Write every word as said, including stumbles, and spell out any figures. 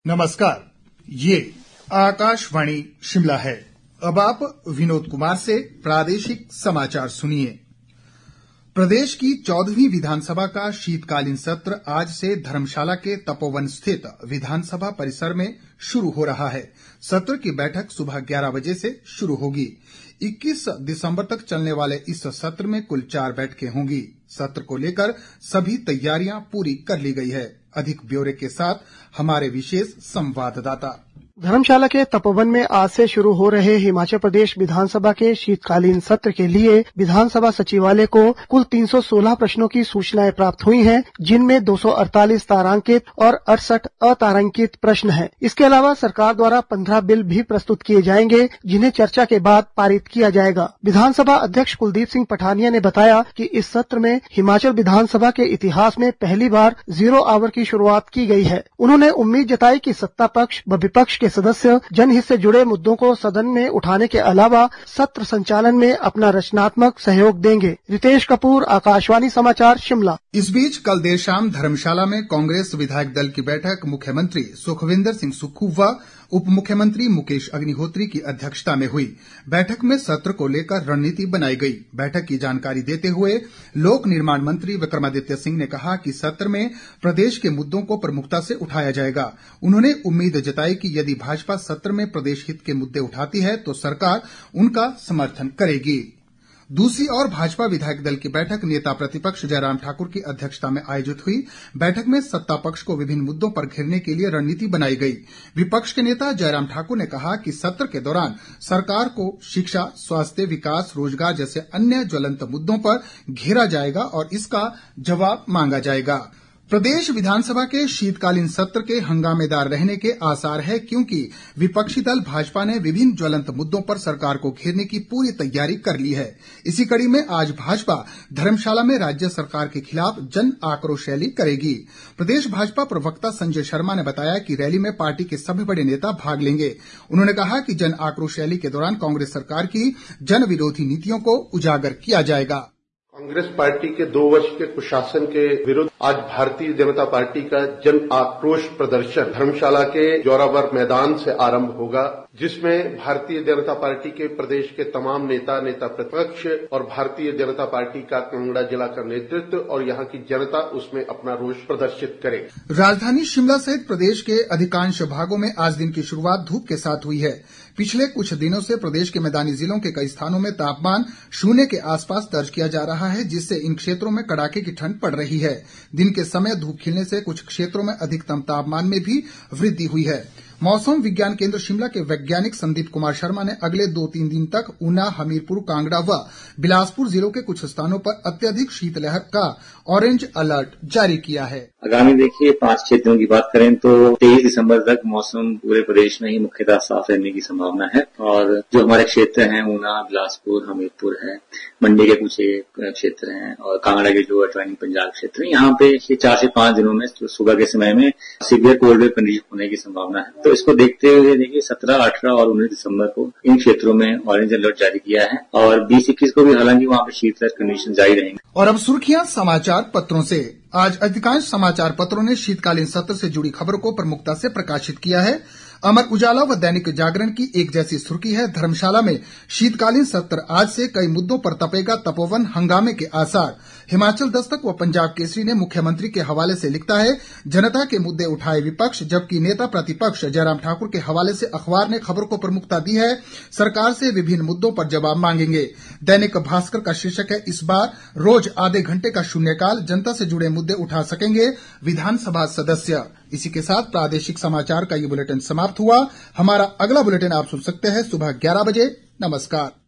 नमस्कार, ये आकाशवाणी शिमला है। अब आप विनोद कुमार से प्रादेशिक समाचार सुनिए। प्रदेश की चौदहवीं विधानसभा का शीतकालीन सत्र आज से धर्मशाला के तपोवन स्थित विधानसभा परिसर में शुरू हो रहा है। सत्र की बैठक सुबह ग्यारह बजे से शुरू होगी। इक्कीस दिसंबर तक चलने वाले इस सत्र में कुल चार बैठकें होंगी। सत्र को लेकर सभी तैयारियां पूरी कर ली गई है। अधिक ब्यौरे के साथ हमारे विशेष संवाददाता। धर्मशाला के तपोवन में आज से शुरू हो रहे हिमाचल प्रदेश विधानसभा के शीतकालीन सत्र के लिए विधानसभा सचिवालय को कुल तीन सौ सोलह प्रश्नों की सूचनाएं प्राप्त हुई हैं, जिनमें दो सौ अड़तालीस तारांकित और अड़सठ अतारांकित प्रश्न हैं। इसके अलावा सरकार द्वारा पंद्रह बिल भी प्रस्तुत किए जाएंगे, जिन्हें चर्चा के बाद पारित किया जाएगा। विधानसभा अध्यक्ष कुलदीप सिंह पठानिया ने बताया कि इस सत्र में हिमाचल विधानसभा के इतिहास में पहली बार जीरो आवर की शुरुआत की गई है। उन्होंने उम्मीद जताई कि सत्ता पक्ष व विपक्ष सदस्य जनहित से जुड़े मुद्दों को सदन में उठाने के अलावा सत्र संचालन में अपना रचनात्मक सहयोग देंगे। रितेश कपूर, आकाशवाणी समाचार, शिमला। इस बीच कल देर शाम धर्मशाला में कांग्रेस विधायक दल की बैठक मुख्यमंत्री सुखविंदर सिंह सुक्खू व उप मुख्यमंत्री मुकेश अग्निहोत्री की अध्यक्षता में हुई। बैठक में सत्र को लेकर रणनीति बनाई गई। बैठक की जानकारी देते हुए लोक निर्माण मंत्री विक्रमादित्य सिंह ने कहा कि सत्र में प्रदेश के मुद्दों को प्रमुखता से उठाया जाएगा। उन्होंने उम्मीद जताई कि यदि भाजपा सत्र में प्रदेश हित के मुद्दे उठाती है तो सरकार उनका समर्थन करेगी। दूसरी ओर भाजपा विधायक दल की बैठक नेता प्रतिपक्ष जयराम ठाकुर की अध्यक्षता में आयोजित हुई। बैठक में सत्ता पक्ष को विभिन्न मुद्दों पर घेरने के लिए रणनीति बनाई गई। विपक्ष के नेता जयराम ठाकुर ने कहा कि सत्र के दौरान सरकार को शिक्षा, स्वास्थ्य, विकास, रोजगार जैसे अन्य ज्वलंत मुद्दों पर घेरा जाएगा और इसका जवाब मांगा जाएगा। प्रदेश विधानसभा के शीतकालीन सत्र के हंगामेदार रहने के आसार है, क्योंकि विपक्षी दल भाजपा ने विभिन्न ज्वलंत मुद्दों पर सरकार को घेरने की पूरी तैयारी कर ली है। इसी कड़ी में आज भाजपा धर्मशाला में राज्य सरकार के खिलाफ जन आक्रोश रैली करेगी। प्रदेश भाजपा प्रवक्ता संजय शर्मा ने बताया कि रैली में पार्टी के सभी बड़े नेता भाग लेंगे। उन्होंने कहा कि जन आक्रोश रैली के दौरान कांग्रेस सरकार की जन विरोधी नीतियों को उजागर किया जाएगा। कांग्रेस पार्टी के दो वर्ष के कुशासन के विरुद्ध आज भारतीय जनता पार्टी का जन आक्रोश प्रदर्शन धर्मशाला के जोरावर मैदान से आरंभ होगा, जिसमें भारतीय जनता पार्टी के प्रदेश के तमाम नेता, नेता प्रतिपक्ष और भारतीय जनता पार्टी का कांगड़ा जिला का नेतृत्व और यहाँ की जनता उसमें अपना रोष प्रदर्शित करे। राजधानी शिमला सहित प्रदेश के अधिकांश भागों में आज दिन की शुरुआत धूप के साथ हुई है। पिछले कुछ दिनों से प्रदेश के मैदानी जिलों के कई स्थानों में तापमान शून्य के आसपास दर्ज किया जा रहा है, जिससे इन क्षेत्रों में कड़ाके की ठंड पड़ रही है। दिन के समय धूप खिलने से कुछ क्षेत्रों में अधिकतम तापमान में भी वृद्धि हुई है। मौसम विज्ञान केंद्र शिमला के वैज्ञानिक संदीप कुमार शर्मा ने अगले दो तीन दिन तक ऊना, हमीरपुर, कांगड़ा व बिलासपुर जिलों के कुछ स्थानों पर अत्यधिक शीतलहर का ऑरेंज अलर्ट जारी किया है। आगामी देखिए पांच क्षेत्रों की बात करें तो तेईस दिसंबर तक मौसम पूरे प्रदेश में ही मुख्यतः साफ रहने की संभावना है और जो हमारे क्षेत्र हैं ऊना, बिलासपुर, हमीरपुर है, मंडी के कुछ क्षेत्र हैं और कांगड़ा के जो एडजॉइनिंग पंजाब क्षेत्र है, यहाँ पे ये चार से पांच दिनों में सुबह के समय में सीवियर कोल्ड वेव कंडीशन होने की संभावना है। तो इसको देखते हुए देखिए सत्रह, अठारह और उन्नीस दिसंबर को इन क्षेत्रों में ऑरेंज अलर्ट जारी किया है और बीस इक्कीस को भी हालांकि वहाँ पे शीतलहर कंडीशन जारी रहेंगे। और अब सुर्खियां समाचार पत्रों से। आज अधिकांश समाचार पत्रों ने शीतकालीन सत्र से जुड़ी खबरों को प्रमुखता से प्रकाशित किया है। अमर उजाला व दैनिक जागरण की एक जैसी सुर्खी है, धर्मशाला में शीतकालीन सत्र आज से, कई मुद्दों पर तपेगा तपोवन, हंगामे के आसार। हिमाचल दस्तक व पंजाब केसरी ने मुख्यमंत्री के हवाले से लिखता है, जनता के मुद्दे उठाए विपक्ष, जबकि नेता प्रतिपक्ष जयराम ठाकुर के हवाले से अखबार ने खबर को प्रमुखता दी है, सरकार से विभिन्न मुद्दों पर जवाब मांगेंगे। दैनिक भास्कर का शीर्षक है, इस बार रोज आधे घंटे का शून्यकाल, जनता से जुड़े मुद्दे उठा सकेंगे विधानसभा सदस्य। इसी के साथ प्रादेशिक समाचार का ये बुलेटिन समाप्त हुआ। हमारा अगला बुलेटिन आप सुन सकते हैं सुबह ग्यारह बजे। नमस्कार।